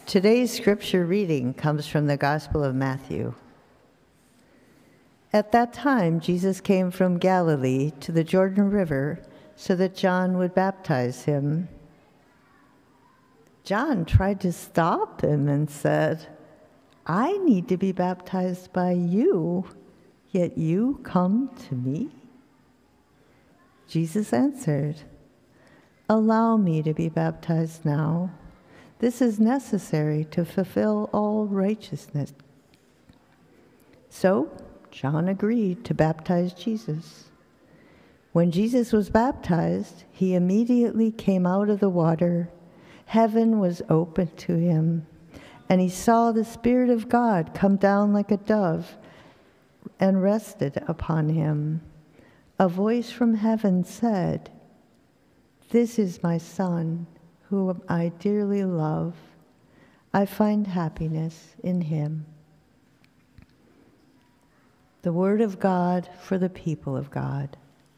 Today's scripture reading comes from the Gospel of Matthew. At that time, Jesus came from Galilee to the Jordan River so that John would baptize him. John tried to stop him and said, "I need to be baptized by you, yet you come to me?" Jesus answered, "Allow me to be baptized now. This is necessary to fulfill all righteousness." So John agreed to baptize Jesus. When Jesus was baptized, he immediately came out of the water. Heaven was opened to him, and he saw the Spirit of God come down like a dove and rested upon him. A voice from heaven said, "This is my Son, whom I dearly love. I find happiness in him." The word of God for the people of God.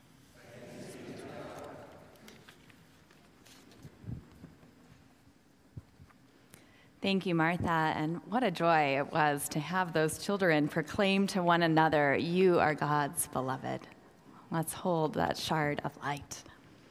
Thank you, Martha, and what a joy it was to have those children proclaim to one another, "You are God's beloved." Let's hold that shard of light.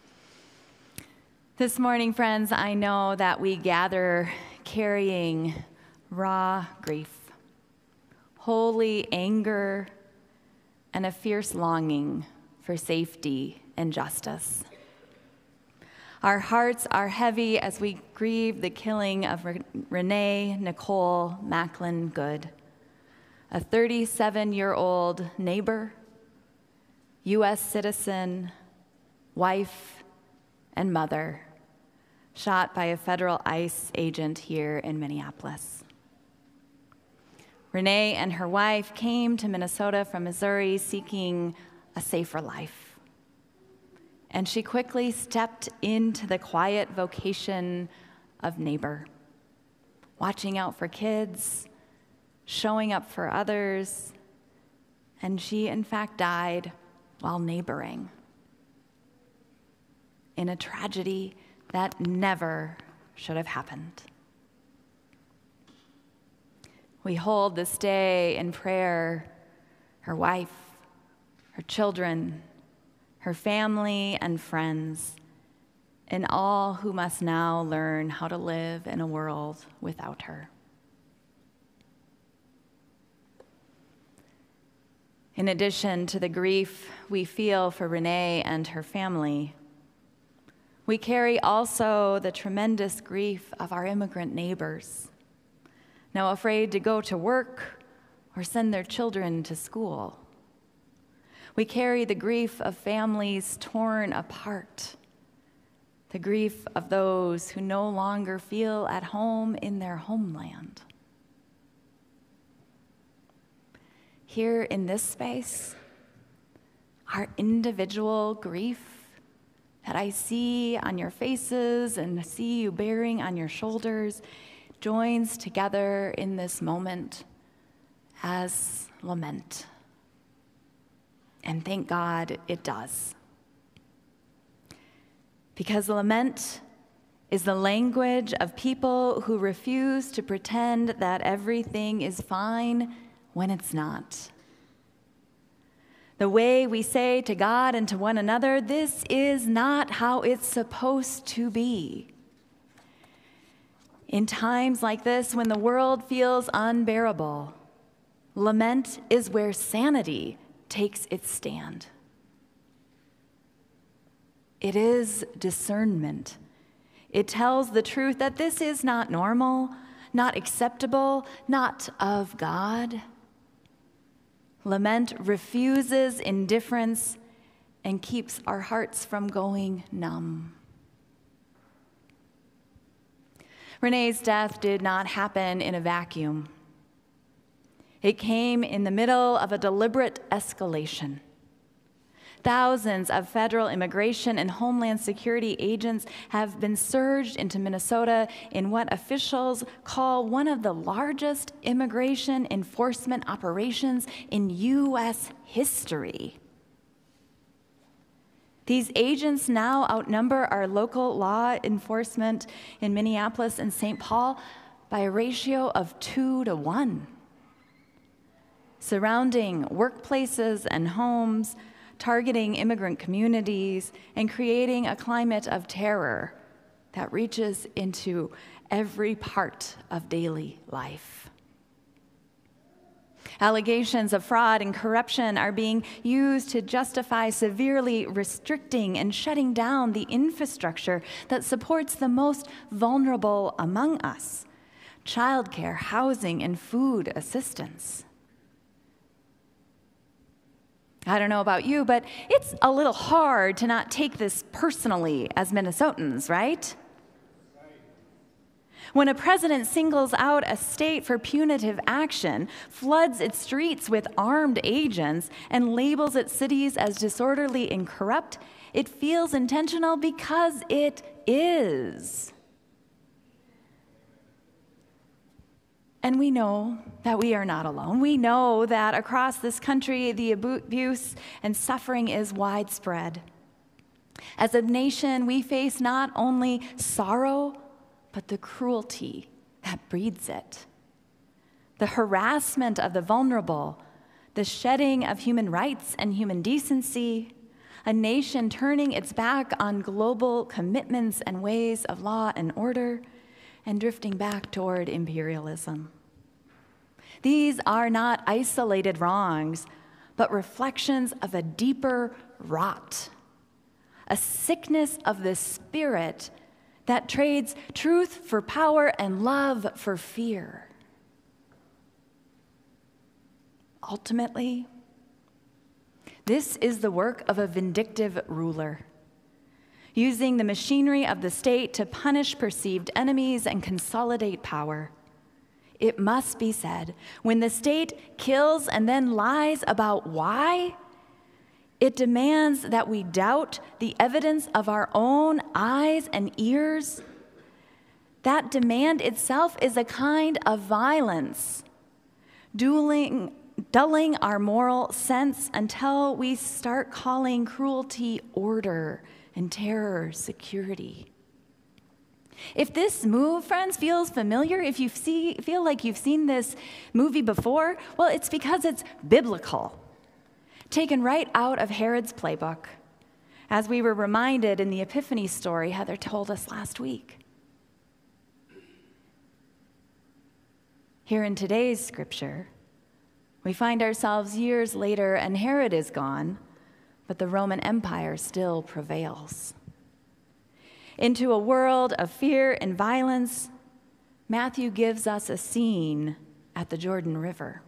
This morning, friends, I know that we gather carrying raw grief, holy anger, and a fierce longing for safety and justice. Our hearts are heavy as we grieve the killing of Renee Nicole Macklin Good, a 37-year-old neighbor, U.S. citizen, wife, and mother, shot by a federal ICE agent here in Minneapolis. Renee and her wife came to Minnesota from Missouri seeking a safer life. And she quickly stepped into the quiet vocation of neighbor, watching out for kids, showing up for others, and she, in fact, died while neighboring in a tragedy that never should have happened. We hold this day in prayer her wife, her children, her family and friends, and all who must now learn how to live in a world without her. In addition to the grief we feel for Renee and her family, we carry also the tremendous grief of our immigrant neighbors, now afraid to go to work or send their children to school. We carry the grief of families torn apart, the grief of those who no longer feel at home in their homeland. Here in this space, our individual grief that I see on your faces and see you bearing on your shoulders joins together in this moment as lament. And thank God it does. Because lament is the language of people who refuse to pretend that everything is fine when it's not. The way we say to God and to one another, "This is not how it's supposed to be." In times like this, when the world feels unbearable, lament is where sanity takes its stand. It is discernment. It tells the truth that this is not normal, not acceptable, not of God. Lament refuses indifference and keeps our hearts from going numb. Renee's death did not happen in a vacuum. It came in the middle of a deliberate escalation. Thousands of federal immigration and homeland security agents have been surged into Minnesota in what officials call one of the largest immigration enforcement operations in U.S. history. These agents now outnumber our local law enforcement in Minneapolis and St. Paul by a ratio of 2 to 1, surrounding workplaces and homes, targeting immigrant communities, and creating a climate of terror that reaches into every part of daily life. Allegations of fraud and corruption are being used to justify severely restricting and shutting down the infrastructure that supports the most vulnerable among us: childcare, housing, and food assistance. I don't know about you, but it's a little hard to not take this personally as Minnesotans, right? When a president singles out a state for punitive action, floods its streets with armed agents, and labels its cities as disorderly and corrupt, it feels intentional because it is. And we know that we are not alone. We know that across this country, the abuse and suffering is widespread. As a nation, we face not only sorrow, but the cruelty that breeds it. The harassment of the vulnerable, the shedding of human rights and human decency, a nation turning its back on global commitments and ways of law and order, and drifting back toward imperialism. These are not isolated wrongs, but reflections of a deeper rot, a sickness of the spirit that trades truth for power and love for fear. Ultimately, this is the work of a vindictive ruler, using the machinery of the state to punish perceived enemies and consolidate power. It must be said, when the state kills and then lies about why, it demands that we doubt the evidence of our own eyes and ears. That demand itself is a kind of violence, dulling our moral sense until we start calling cruelty order and terror security. If this move, friends, feels familiar, if you feel like you've seen this movie before, well, it's because it's biblical, taken right out of Herod's playbook, as we were reminded in the Epiphany story Heather told us last week. Here in today's scripture, we find ourselves years later, and Herod is gone, but the Roman Empire still prevails. Into a world of fear and violence, Matthew gives us a scene at the Jordan River.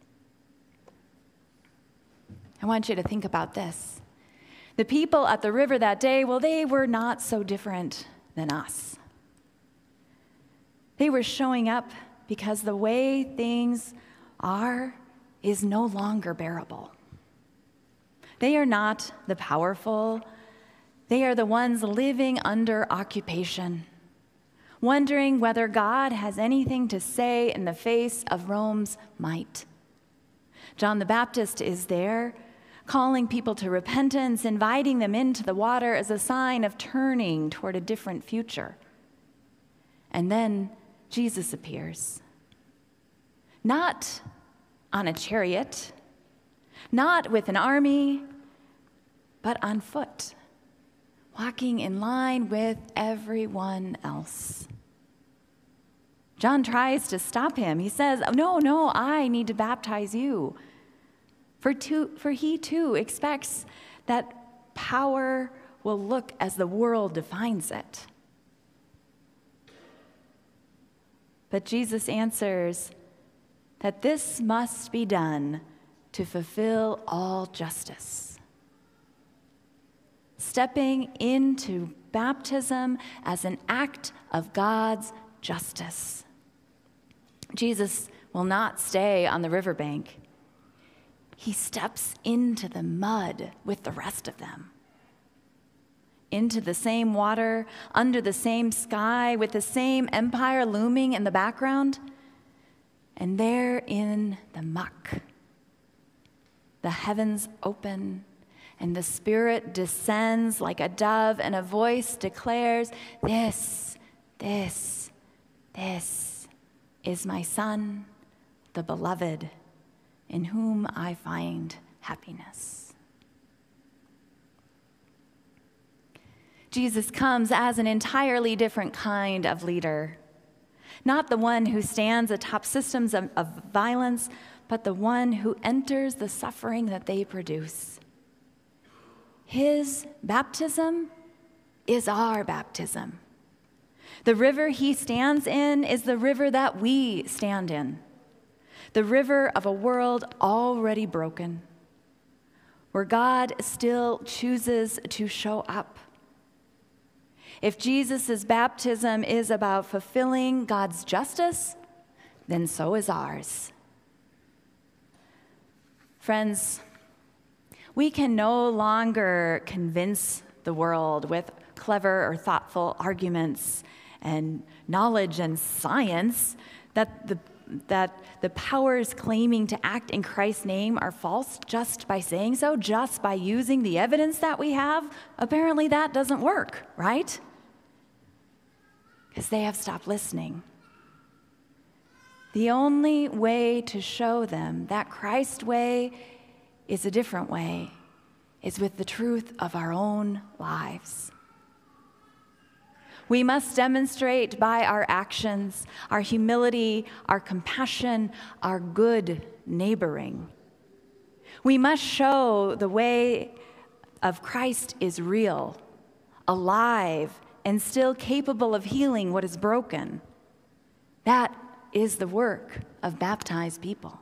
I want you to think about this. The people at the river that day, well, they were not so different than us. They were showing up because the way things are is no longer bearable. They are not the powerful. They are the ones living under occupation, wondering whether God has anything to say in the face of Rome's might. John the Baptist is there, calling people to repentance, inviting them into the water as a sign of turning toward a different future. And then Jesus appears. Not on a chariot, not with an army, but on foot, walking in line with everyone else. John tries to stop him. He says, no, I need to baptize you. For he too expects that power will look as the world defines it. But Jesus answers that this must be done to fulfill all justice. Stepping into baptism as an act of God's justice. Jesus will not stay on the riverbank. He steps into the mud with the rest of them. Into the same water, under the same sky, with the same empire looming in the background. And there in the muck, the heavens open, and the Spirit descends like a dove, and a voice declares, this is my Son, the beloved, in whom I find happiness. Jesus comes as an entirely different kind of leader, not the one who stands atop systems of violence, but the one who enters the suffering that they produce. His baptism is our baptism. The river he stands in is the river that we stand in, the river of a world already broken, where God still chooses to show up. If Jesus' baptism is about fulfilling God's justice, then so is ours. Friends, we can no longer convince the world with clever or thoughtful arguments and knowledge and science that the powers claiming to act in Christ's name are false just by saying so, just by using the evidence that we have. Apparently that doesn't work, right? Because they have stopped listening. The only way to show them that Christ's way is a different way is with the truth of our own lives. We must demonstrate by our actions, our humility, our compassion, our good neighboring. We must show the way of Christ is real, alive, and still capable of healing what is broken. That is the work of baptized people.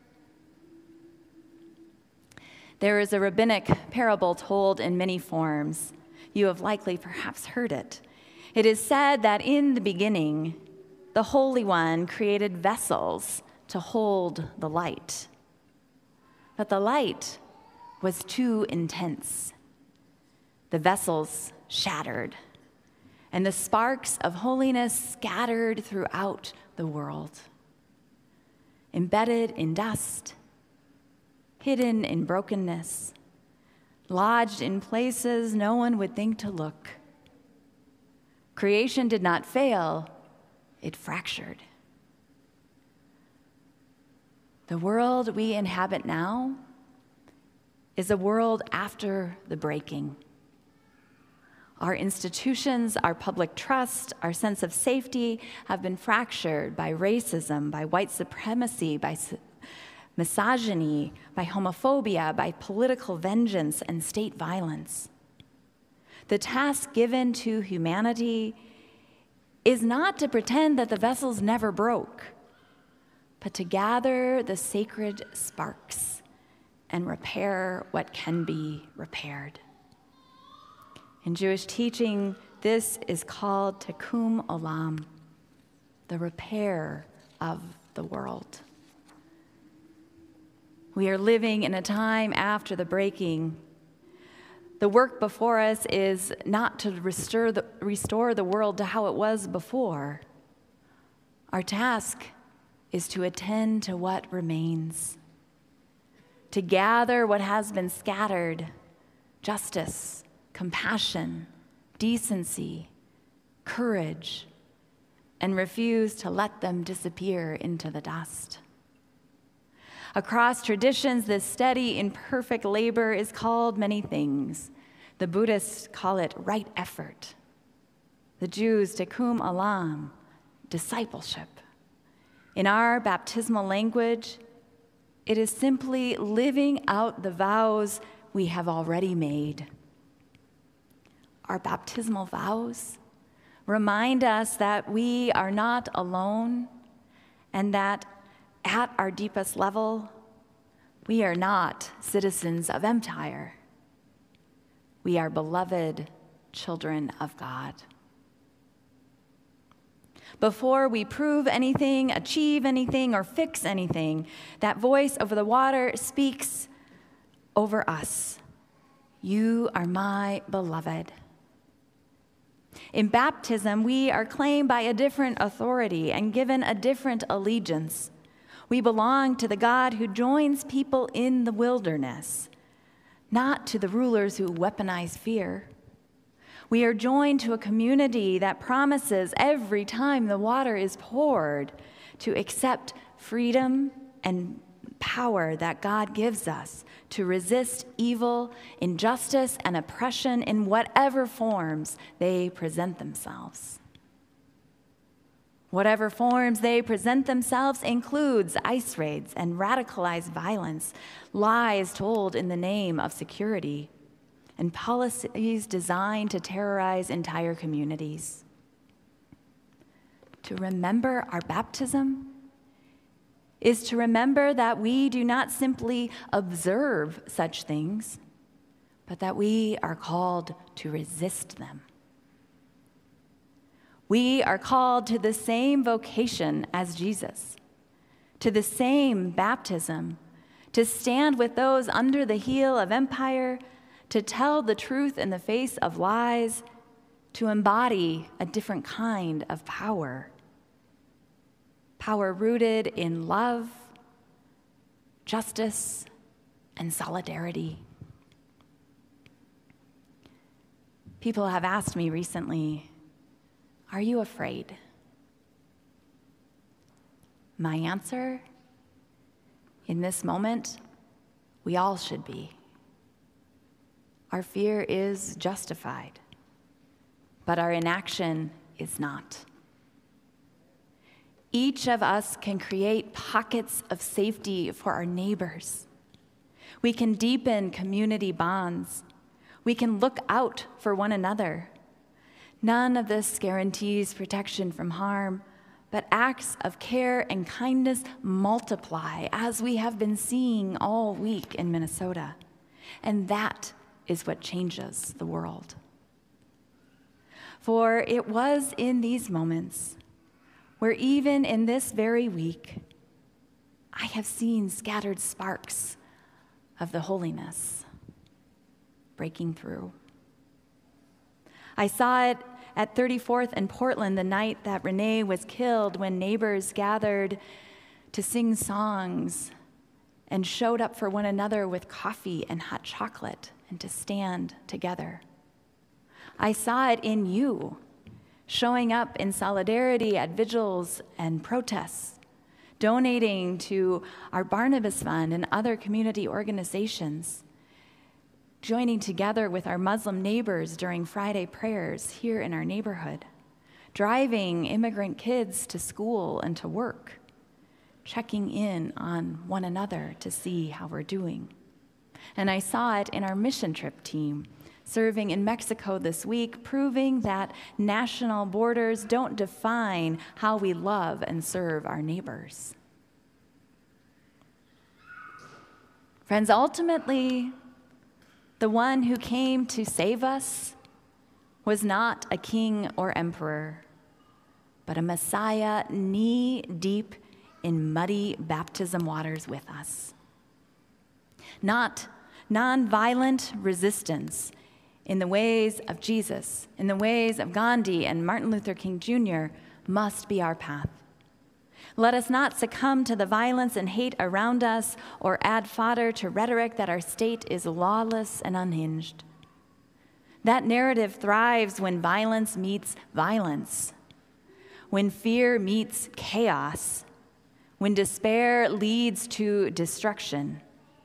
There is a rabbinic parable told in many forms. You have likely perhaps heard it. It is said that in the beginning, the Holy One created vessels to hold the light. But the light was too intense. The vessels shattered, and the sparks of holiness scattered throughout the world, embedded in dust, hidden in brokenness, lodged in places no one would think to look. Creation did not fail, it fractured. The world we inhabit now is a world after the breaking. Our institutions, our public trust, our sense of safety have been fractured by racism, by white supremacy, by misogyny, by homophobia, by political vengeance and state violence. The task given to humanity is not to pretend that the vessels never broke, but to gather the sacred sparks and repair what can be repaired. In Jewish teaching, this is called Tikkun Olam, the repair of the world. We are living in a time after the breaking. The work before us is not to restore the world to how it was before. Our task is to attend to what remains, to gather what has been scattered, justice, compassion, decency, courage, and refuse to let them disappear into the dust. Across traditions, this steady, imperfect labor is called many things. The Buddhists call it right effort. The Jews, Tikkun Olam, discipleship. In our baptismal language, it is simply living out the vows we have already made. Our baptismal vows remind us that we are not alone and that at our deepest level, we are not citizens of empire. We are beloved children of God. Before we prove anything, achieve anything, or fix anything, that voice over the water speaks over us. You are my beloved. In baptism, we are claimed by a different authority and given a different allegiance. We belong to the God who joins people in the wilderness, not to the rulers who weaponize fear. We are joined to a community that promises every time the water is poured to accept freedom and power that God gives us to resist evil, injustice, and oppression in whatever forms they present themselves. Whatever forms they present themselves includes ICE raids and radicalized violence, lies told in the name of security, and policies designed to terrorize entire communities. To remember our baptism is to remember that we do not simply observe such things, but that we are called to resist them. We are called to the same vocation as Jesus, to the same baptism, to stand with those under the heel of empire, to tell the truth in the face of lies, to embody a different kind of power. Power rooted in love, justice, and solidarity. People have asked me recently, "Are you afraid?" My answer, in this moment, we all should be. Our fear is justified, but our inaction is not. Each of us can create pockets of safety for our neighbors. We can deepen community bonds. We can look out for one another. None of this guarantees protection from harm, but acts of care and kindness multiply, as we have been seeing all week in Minnesota. And that is what changes the world. For it was in these moments where even in this very week, I have seen scattered sparks of the holiness breaking through. I saw it at 34th and Portland the night that Renee was killed, when neighbors gathered to sing songs and showed up for one another with coffee and hot chocolate and to stand together. I saw it in you, showing up in solidarity at vigils and protests, donating to our Barnabas Fund and other community organizations, joining together with our Muslim neighbors during Friday prayers here in our neighborhood, driving immigrant kids to school and to work, checking in on one another to see how we're doing. And I saw it in our mission trip team, serving in Mexico this week, proving that national borders don't define how we love and serve our neighbors. Friends, ultimately, the one who came to save us was not a king or emperor, but a Messiah knee-deep in muddy baptism waters with us. Not nonviolent resistance in the ways of Jesus, in the ways of Gandhi and Martin Luther King Jr. must be our path. Let us not succumb to the violence and hate around us or add fodder to rhetoric that our state is lawless and unhinged. That narrative thrives when violence meets violence, when fear meets chaos, when despair leads to destruction.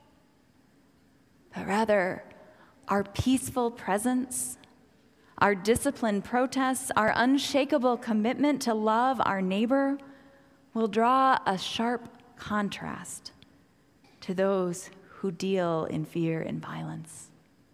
But rather, our peaceful presence, our disciplined protests, our unshakable commitment to love our neighbor will draw a sharp contrast to those who deal in fear and violence.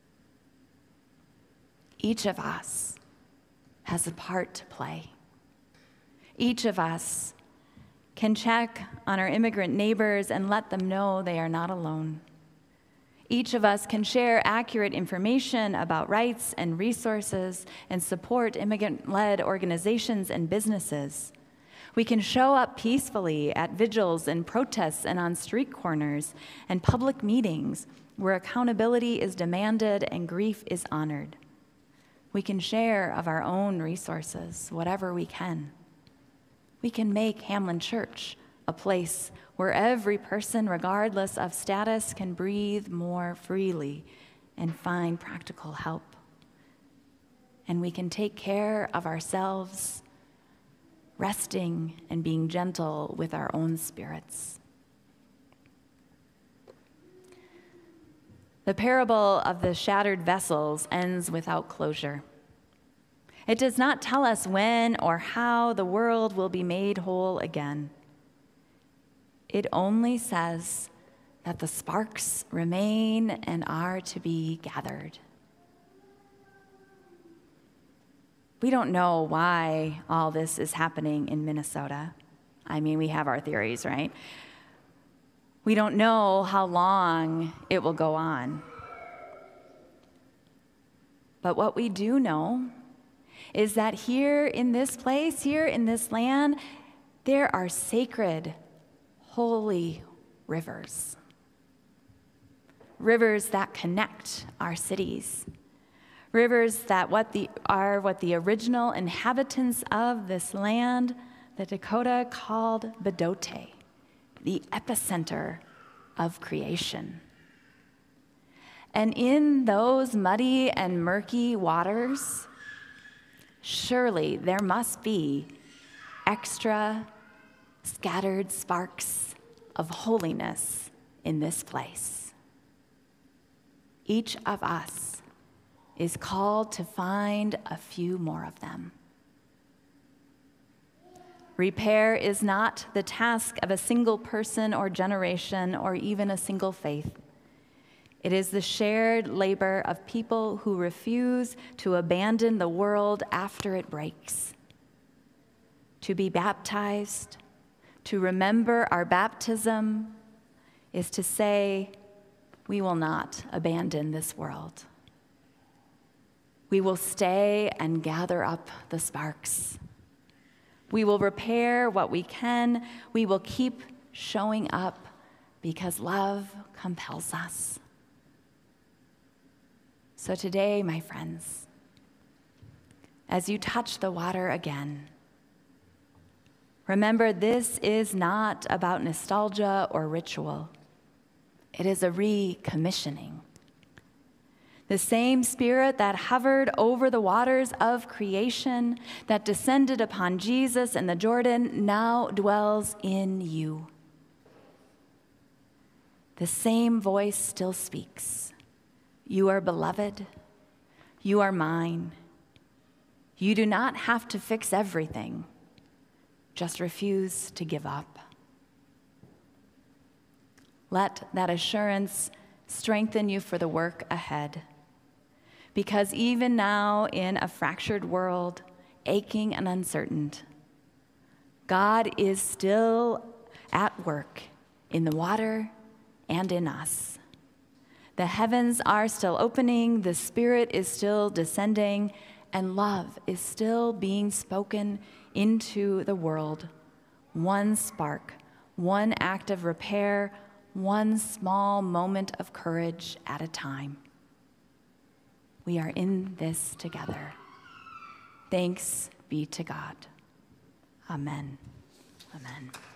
Each of us has a part to play. Each of us can check on our immigrant neighbors and let them know they are not alone. Each of us can share accurate information about rights and resources and support immigrant-led organizations and businesses. We can show up peacefully at vigils and protests and on street corners and public meetings where accountability is demanded and grief is honored. We can share of our own resources, whatever we can. We can make Hamlin Church a place where every person, regardless of status, can breathe more freely and find practical help. And we can take care of ourselves resting and being gentle with our own spirits. The parable of the shattered vessels ends without closure. It does not tell us when or how the world will be made whole again. It only says that the sparks remain and are to be gathered. We don't know why all this is happening in Minnesota. I mean, we have our theories, right? We don't know how long it will go on. But what we do know is that here in this place, here in this land, there are sacred, holy rivers. Rivers that connect our cities. Rivers that are what the original inhabitants of this land, the Dakota, called Bedote, the epicenter of creation. And in those muddy and murky waters, surely there must be extra scattered sparks of holiness in this place. Each of us is called to find a few more of them. Repair is not the task of a single person or generation or even a single faith. It is the shared labor of people who refuse to abandon the world after it breaks. To be baptized, to remember our baptism, is to say, we will not abandon this world. We will stay and gather up the sparks. We will repair what we can. We will keep showing up because love compels us. So today, my friends, as you touch the water again, remember this is not about nostalgia or ritual. It is a recommissioning. The same Spirit that hovered over the waters of creation, that descended upon Jesus in the Jordan, now dwells in you. The same voice still speaks. You are beloved. You are mine. You do not have to fix everything. Just refuse to give up. Let that assurance strengthen you for the work ahead. Because even now, in a fractured world, aching and uncertain, God is still at work in the water and in us. The heavens are still opening, the Spirit is still descending, and love is still being spoken into the world. One spark, one act of repair, one small moment of courage at a time. We are in this together. Thanks be to God. Amen. Amen.